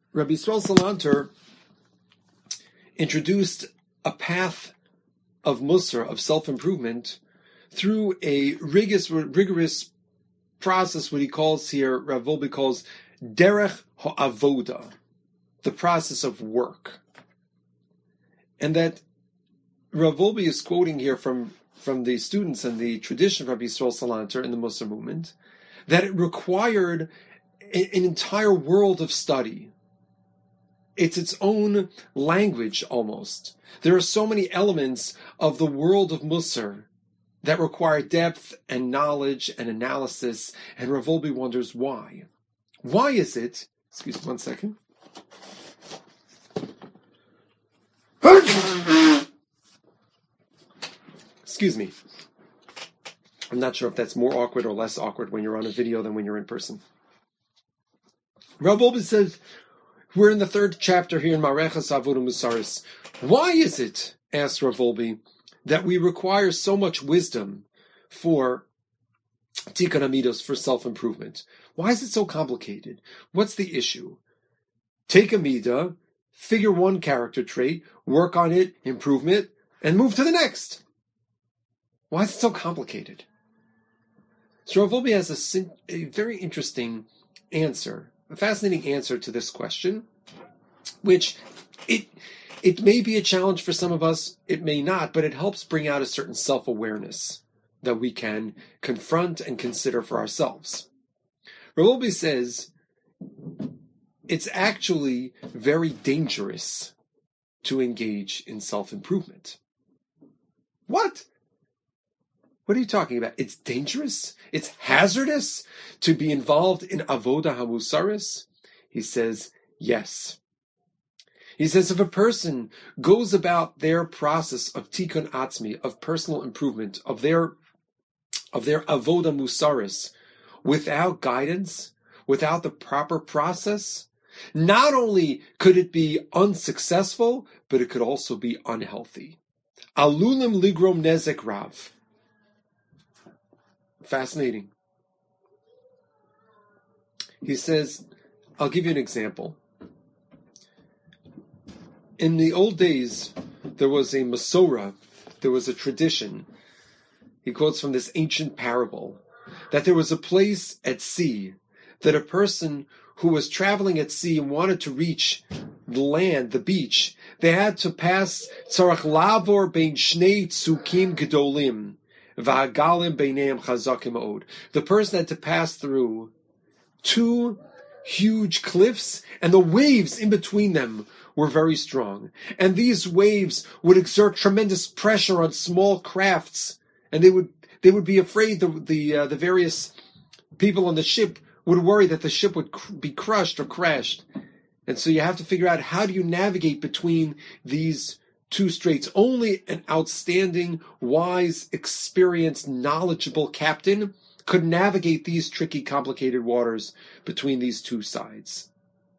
Rabbi Yisrael Salanter introduced a path of Musar, of self-improvement, through a rigorous process, what he calls here, Rav Wolbe calls derech ha'avoda, the process of work. And that Rav Wolbe is quoting here from the students and the tradition of Rabbi Yisrael Salanter in the Musar movement, that it required an entire world of study. It's its own language, almost. There are so many elements of the world of Musar that require depth and knowledge and analysis, and Rav Wolbe wonders why. Why is it, excuse me 1 second. Excuse me. I'm not sure if that's more awkward or less awkward when you're on a video than when you're in person. Rav Wolbe says, we're in the 3rd chapter here in Mareches Avodah Musaris. Why is it, asked Rav Wolbe, that we require so much wisdom for Tikkun Amidos, for self-improvement? Why is it so complicated? What's the issue? Take a midah, figure one character trait, work on it, improve it, and move to the next. Why is it so complicated? So Rav Wolbe has a very interesting answer, a fascinating answer to this question, which it may be a challenge for some of us, it may not, but it helps bring out a certain self-awareness that we can confront and consider for ourselves. Rav Wolbe says it's actually very dangerous to engage in self-improvement. What? What are you talking about? It's dangerous? It's hazardous to be involved in avodah hamusaris? He says, yes. He says if a person goes about their process of tikkun atzmi, of personal improvement, of their avodah musaris, without guidance, without the proper process, not only could it be unsuccessful, but it could also be unhealthy. Alulim ligrom nezek rav. Fascinating. He says, I'll give you an example. In the old days, there was a Masorah, there was a tradition. He quotes from this ancient parable, that there was a place at sea, that a person who was traveling at sea and wanted to reach the land, the beach, they had to pass tzarach lavor bein shnei tzukim gedolim. The person had to pass through 2 huge cliffs, and the waves in between them were very strong. And these waves would exert tremendous pressure on small crafts, and they would be afraid the various people on the ship would worry that the ship would be crushed or crashed. And so you have to figure out, how do you navigate between these 2 straits? Only an outstanding, wise, experienced, knowledgeable captain could navigate these tricky, complicated waters between these 2 sides.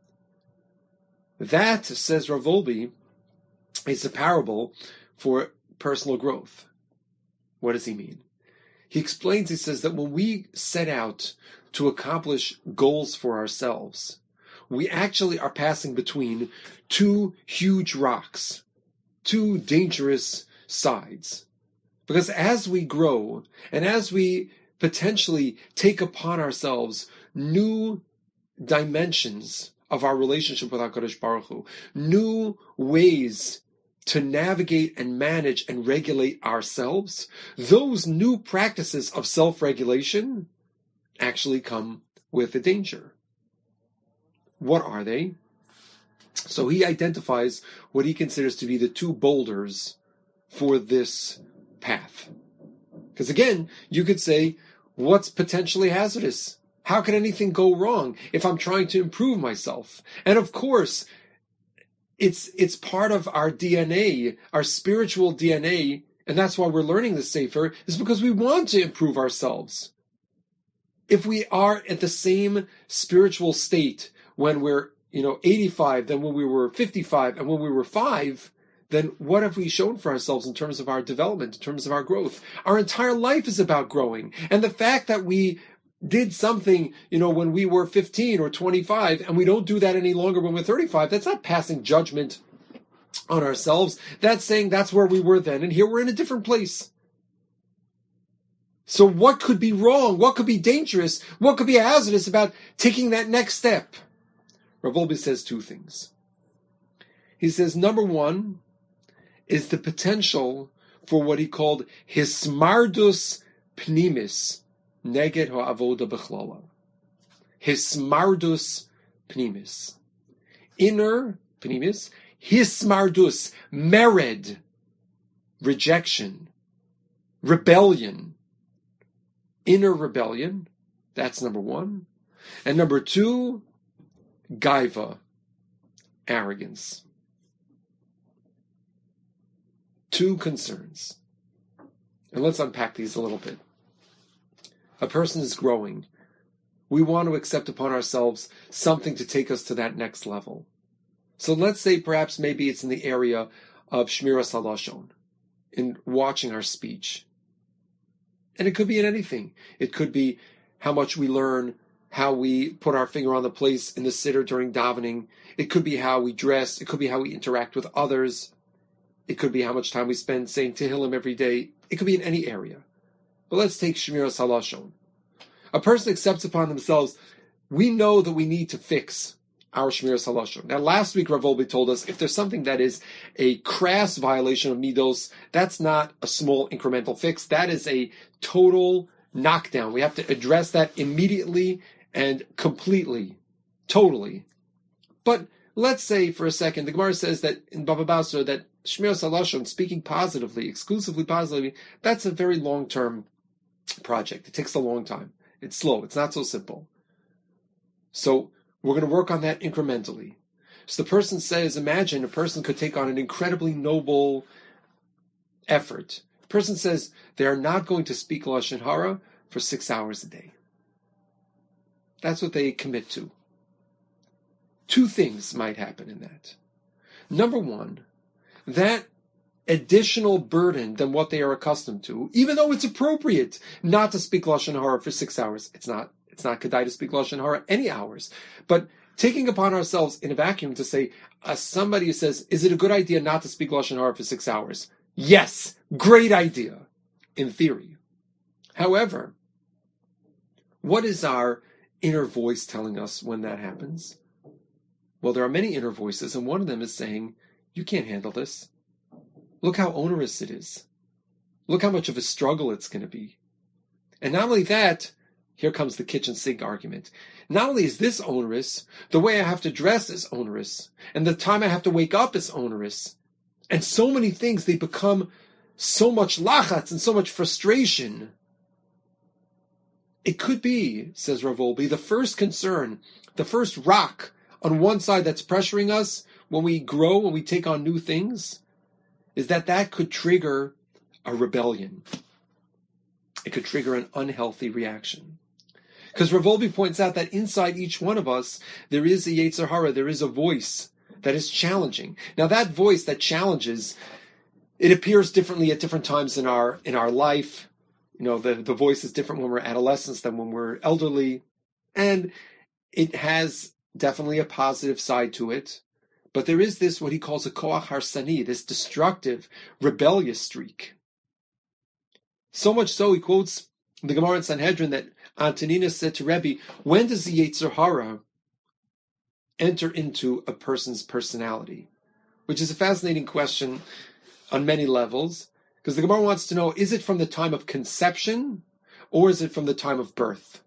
That, says Rav Wolbe, is a parable for personal growth. What does he mean? He explains, he says that when we set out to accomplish goals for ourselves, we actually are passing between 2 huge rocks, 2 dangerous sides. Because as we grow, and as we potentially take upon ourselves new dimensions of our relationship with HaKadosh Baruch Hu, new ways to navigate and manage and regulate ourselves, those new practices of self-regulation actually come with a danger. What are they? So he identifies what he considers to be the 2 boulders for this path. Because again, you could say, what's potentially hazardous? How can anything go wrong if I'm trying to improve myself? And of course, it's part of our DNA, our spiritual DNA, and that's why we're learning the Sefer, is because we want to improve ourselves. If we are at the same spiritual state when we're 85, then when we were 55, and when we were 5, then what have we shown for ourselves in terms of our development, in terms of our growth? Our entire life is about growing. And the fact that we did something, when we were 15 or 25, and we don't do that any longer when we're 35, that's not passing judgment on ourselves. That's saying that's where we were then, and here we're in a different place. So what could be wrong? What could be dangerous? What could be hazardous about taking that next step? Rav Wolbe says two things. He says, number one is the potential for what he called hismardus pnimis neged ha'avoda b'chlala. Hismardus pnimis. Inner pnimis. Hismardus, mered, rejection, rebellion. Inner rebellion, that's number one. And number two, gaiva, arrogance. Two concerns. And let's unpack these a little bit. A person is growing. We want to accept upon ourselves something to take us to that next level. So let's say perhaps maybe it's in the area of Shmiras HaLashon, in watching our speech. And it could be in anything. It could be how much we learn, how we put our finger on the place in the siddur during davening. It could be how we dress. It could be how we interact with others. It could be how much time we spend saying Tehillim every day. It could be in any area. But let's take Shmiras HaLashon. A person accepts upon themselves, we know that we need to fix our Shmiras HaLashon. Now, last week, Rav Wolbe told us if there's something that is a crass violation of Midos, that's not a small incremental fix. That is a total knockdown. We have to address that immediately and completely, totally. But let's say for a second, the Gemara says that in Bava Basra that Shmiras HaLashon, speaking positively, exclusively positively, that's a very long-term project. It takes a long time. It's slow. It's not so simple. So we're going to work on that incrementally. So the person says, imagine a person could take on an incredibly noble effort. The person says they are not going to speak Lashon Hara for 6 hours a day. That's what they commit to. Two things might happen in that. Number one, that additional burden than what they are accustomed to, even though it's appropriate not to speak Lashon Hara for 6 hours. It's not kedai to speak Lashon Hara any hours. But taking upon ourselves in a vacuum to say, somebody who says, is it a good idea not to speak Lashon Hara for 6 hours? Yes, great idea, in theory. However, what is our inner voice telling us when that happens? Well, there are many inner voices, and one of them is saying, you can't handle this. Look how onerous it is. Look how much of a struggle it's going to be. And not only that, here comes the kitchen sink argument. Not only is this onerous, the way I have to dress is onerous, and the time I have to wake up is onerous. And so many things, they become so much lachatz and so much frustration. It could be, says Rav Wolbe, the first concern, the first rock on one side that's pressuring us when we grow, when we take on new things, is that could trigger a rebellion. It could trigger an unhealthy reaction. Because Rav Wolbe points out that inside each one of us, there is a Yetzer Hara, there is a voice that is challenging. Now that voice that challenges, it appears differently at different times in our life. The voice is different when we're adolescents than when we're elderly. And it has definitely a positive side to it. But there is this, what he calls a koach harsani, this destructive, rebellious streak. So much so, he quotes the Gemara in Sanhedrin that Antoninus said to Rebbe, when does the Yetzer Hara enter into a person's personality? Which is a fascinating question on many levels, because the Gemara wants to know, is it from the time of conception, or is it from the time of birth?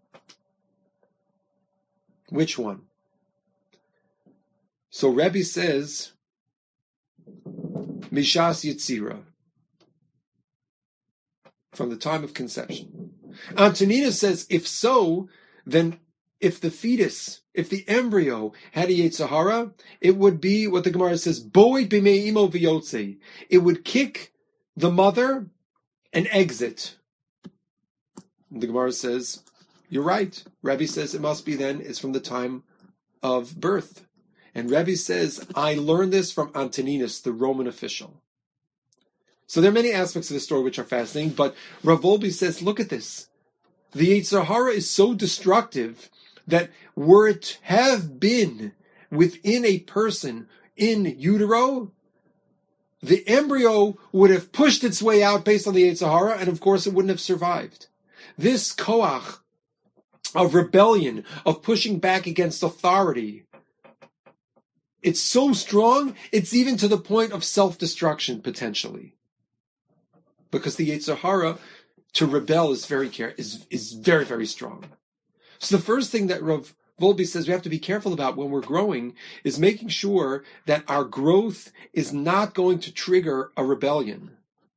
Which one? So Rebbe says, Mishas Yitzira, from the time of conception. Antoninus says, if so, then if the fetus, if the embryo had a Yetzer Hara, it would be what the Gemara says, Boed b'mei imo v'yotze. It would kick the mother and exit. The Gemara says, you're right. Rebbe says it must be then, it's from the time of birth. And Rebbe says, I learned this from Antoninus, the Roman official. So there are many aspects of the story which are fascinating, but Rav Wolbe says, look at this. The Yetzer Hara is so destructive that were it to have been within a person in utero, the embryo would have pushed its way out based on the Yetzer Hara, and of course it wouldn't have survived. This koach of rebellion, of pushing back against authority, it's so strong, it's even to the point of self-destruction, potentially. Because the Yetzer Hara, to rebel, is very, very strong. So the first thing that Rav Wolbe says we have to be careful about when we're growing is making sure that our growth is not going to trigger a rebellion.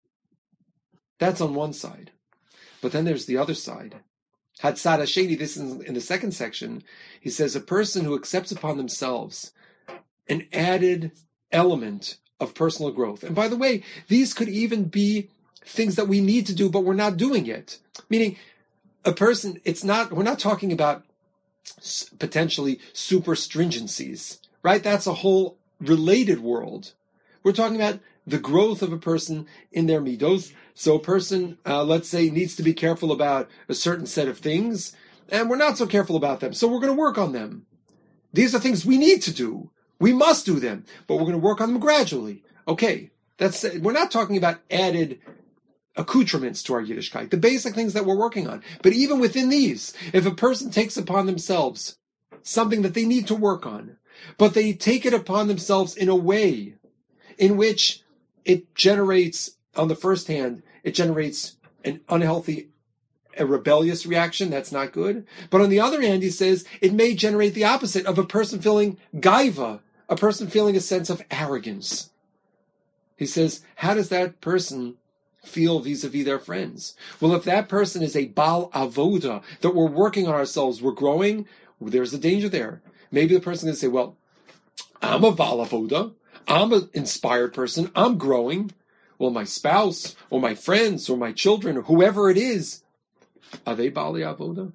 That's on one side. But then there's the other side. Hatzad Hasheni, this is in the second section, he says a person who accepts upon themselves an added element of personal growth. And by the way, these could even be things that we need to do, but we're not doing it. Meaning, a person, we're not talking about potentially super stringencies, right? That's a whole related world. We're talking about the growth of a person in their midos. So a person, let's say, needs to be careful about a certain set of things, and we're not so careful about them. So we're going to work on them. These are things we need to do. We must do them, but we're going to work on them gradually. Okay, we're not talking about added accoutrements to our Yiddishkeit, the basic things that we're working on. But even within these, if a person takes upon themselves something that they need to work on, but they take it upon themselves in a way in which it generates, on the first hand, it generates an unhealthy, a rebellious reaction, that's not good. But on the other hand, he says, it may generate the opposite of a person feeling gaiva, a person feeling a sense of arrogance. He says, how does that person feel vis-a-vis their friends? Well, if that person is a Baal Avoda, that we're working on ourselves, we're growing, there's a danger there. Maybe the person can say, well, I'm a Baal Avoda, I'm an inspired person, I'm growing. Well, my spouse, or my friends, or my children, or whoever it is, are they Baal Avoda?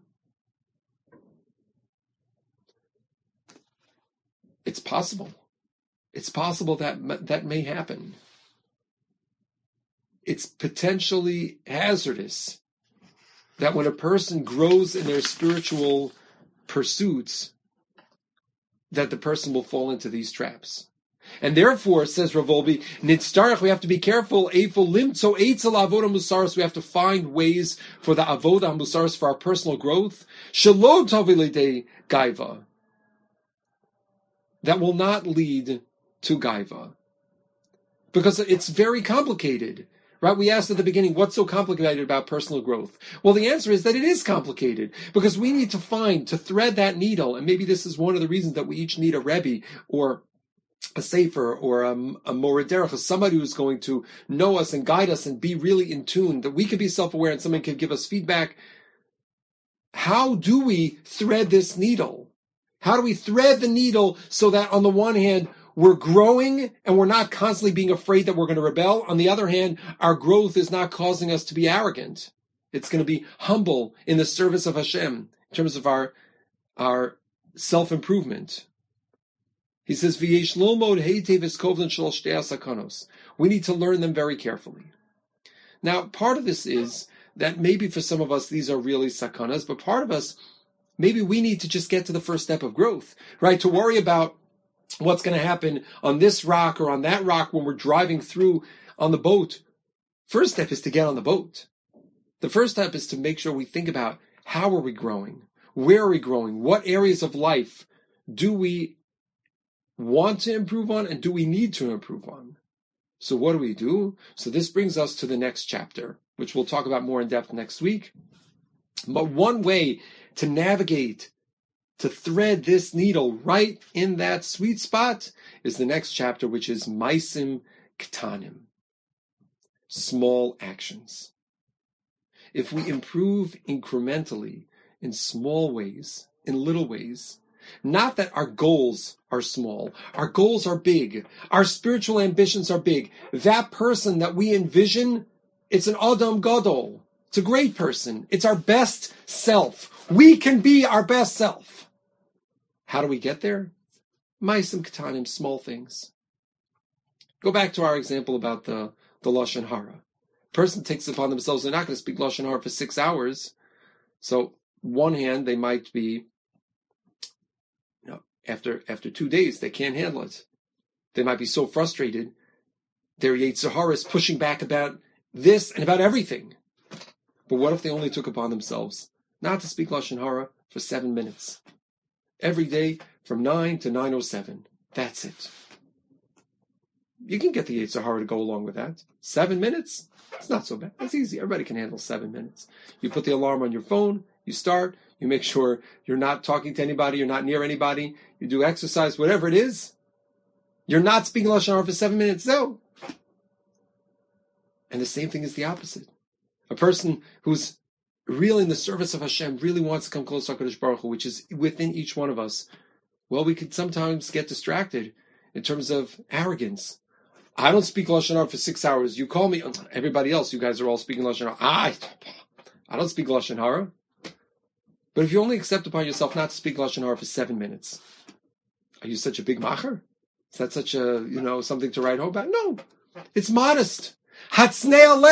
It's possible. It's possible that may happen. It's potentially hazardous that when a person grows in their spiritual pursuits, that the person will fall into these traps. And therefore, says Rav Wolbe, Nitzdarach, we have to be careful, Eifel limtzo eitzel avoda musaris, we have to find ways for the avoda musaris, for our personal growth, shelo tavilidei gaiva, that will not lead to gaiva. Because it's very complicated. Right? We asked at the beginning, what's so complicated about personal growth? Well, the answer is that it is complicated because we need to thread that needle. And maybe this is one of the reasons that we each need a Rebbe or a Sefer or a Moreh Derech, somebody who's going to know us and guide us and be really in tune, that we can be self-aware and someone can give us feedback. How do we thread this needle? How do we thread the needle so that on the one hand, we're growing and we're not constantly being afraid that we're going to rebel. On the other hand, our growth is not causing us to be arrogant. It's going to be humble in the service of Hashem in terms of our self-improvement. He says, "V'yesh lomod heitev es kovlen shel shtei hasakanos." We need to learn them very carefully. Now, part of this is that maybe for some of us these are really sakanas, but part of us, maybe we need to just get to the first step of growth, right? To worry about what's going to happen on this rock or on that rock when we're driving through on the boat. First step is to get on the boat. The first step is to make sure we think about how are we growing? Where are we growing? What areas of life do we want to improve on and do we need to improve on? So what do we do? So this brings us to the next chapter, which we'll talk about more in depth next week. But one way to navigate, to thread this needle right in that sweet spot is the next chapter, which is Maisim Ktanim, small actions. If we improve incrementally in small ways, in little ways, not that our goals are small, our goals are big, our spiritual ambitions are big. That person that we envision, it's an Adam Gadol. It's a great person. It's our best self. We can be our best self. How do we get there? Maisim Ktanim, small things. Go back to our example about the Lashon Hara. Person takes it upon themselves, they're not going to speak Lashon Hara for 6 hours. So one hand, they might be, after 2 days, they can't handle it. They might be so frustrated. Their Yetzer Hara is pushing back about this and about everything. But what if they only took upon themselves not to speak Lashon Hara for 7 minutes? Every day from 9 to 9:07. That's it. You can get the Yetzer Hara to go along with that. 7 minutes? It's not so bad. It's easy. Everybody can handle 7 minutes. You put the alarm on your phone. You start. You make sure you're not talking to anybody. You're not near anybody. You do exercise, whatever it is. You're not speaking Lashon Hara for 7 minutes. No. And the same thing is the opposite. A person who's really in the service of Hashem, really wants to come close to HaKadosh Baruch Hu, which is within each one of us. Well, we could sometimes get distracted in terms of arrogance. I don't speak Lashon Hara for 6 hours. You call me, everybody else, you guys are all speaking Lashon Hara. I don't speak Lashon Hara. But if you only accept upon yourself not to speak Lashon Hara for 7 minutes, are you such a big macher? Is that such a, something to write home about? No. It's modest. It's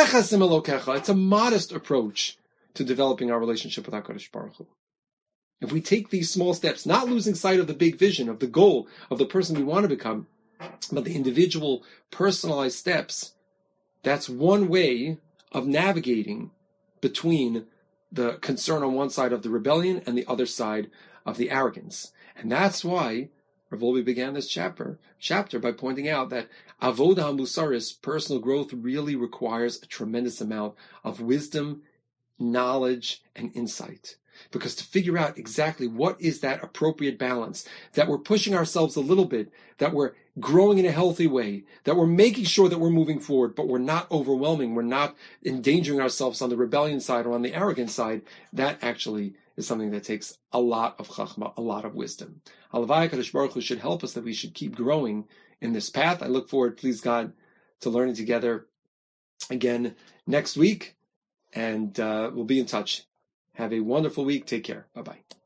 a modest approach to developing our relationship with HaKadosh Baruch Hu. If we take these small steps, not losing sight of the big vision, of the goal, of the person we want to become, but the individual, personalized steps, that's one way of navigating between the concern on one side of the rebellion and the other side of the arrogance. And that's why Rav Wolbe began this chapter by pointing out that Avodah HaMusaris, personal growth, really requires a tremendous amount of wisdom, knowledge, and insight. Because to figure out exactly what is that appropriate balance, that we're pushing ourselves a little bit, that we're growing in a healthy way, that we're making sure that we're moving forward, but we're not overwhelming, we're not endangering ourselves on the rebellion side or on the arrogant side, that actually is something that takes a lot of chachma, a lot of wisdom. Halavai HaKadosh Baruch Hu should help us that we should keep growing in this path. I look forward, please God, to learning together again next week, and we'll be in touch. Have a wonderful week. Take care. Bye-bye.